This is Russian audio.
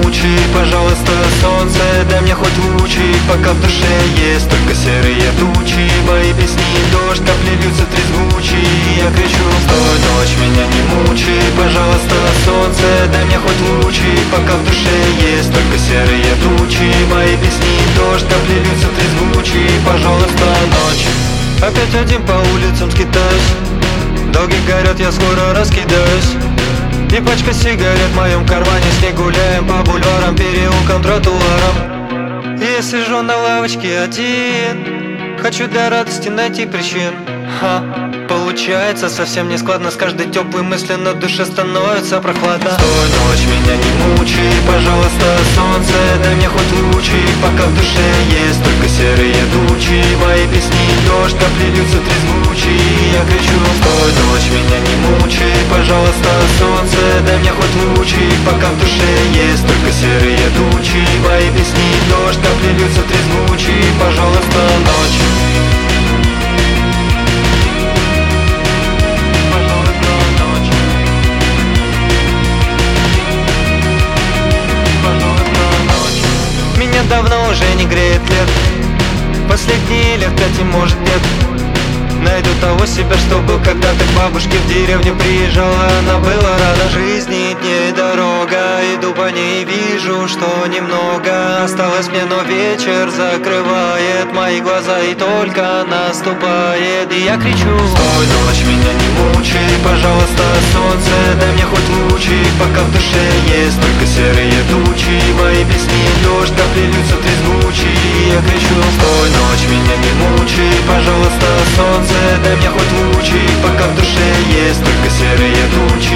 мучай, пожалуйста, солнце, дай мне хоть лучик, пока в душе есть только серые тучи. Мои песни, дождь, капли льются трезгучие. Я кричу: стой, ночь, меня не мучай, пожалуйста, солнце, дай мне хоть лучик, пока в душе есть только серые тучи. Мои песни, дождь, капли льются трезгучие. Пожалуйста, ночь. Опять один по улицам скитаюсь, долги горят, я скоро раскидаюсь. И пачка сигарет в моем кармане. С ней гуляем по бульварам, переулкам, тротуарам. И я сижу на лавочке один, хочу для радости найти причин. Получается совсем не складно, с каждой теплой мыслью на душе становится прохладно. Стой, ночь, меня не мучай, пожалуйста, солнце, дай мне хоть лучик, пока в душе есть только серые тучи. Мои песни, дождь, капли льются трезгучие. Я кричу: стой, ночь, меня не мучай, пожалуйста, солнце, дай мне хоть лучик, пока в душе есть только серые тучи. Мои песни, дождь, капли льются трезгучие. Пожалуйста, ночь. Давно уже не греет лет, последние лет 5 и может нет. Найду того себя, что был когда-то к бабушке в деревню приезжала. Она была рада жизни, дней дорога. Иду по ней и вижу, что немного осталось мне, но вечер закрывает мои глаза, и только наступает. И я кричу: стой, ночь, меня не мучай, пожалуйста, солнце, дай мне хоть лучик, пока в душе есть только серые тучи. Мои песни, дождь, капли льются трезгучие. Я кричу: стой, ночь, меня не мучай, пожалуйста, солнце, дай мне хоть лучик, пока в душе есть только серые тучи.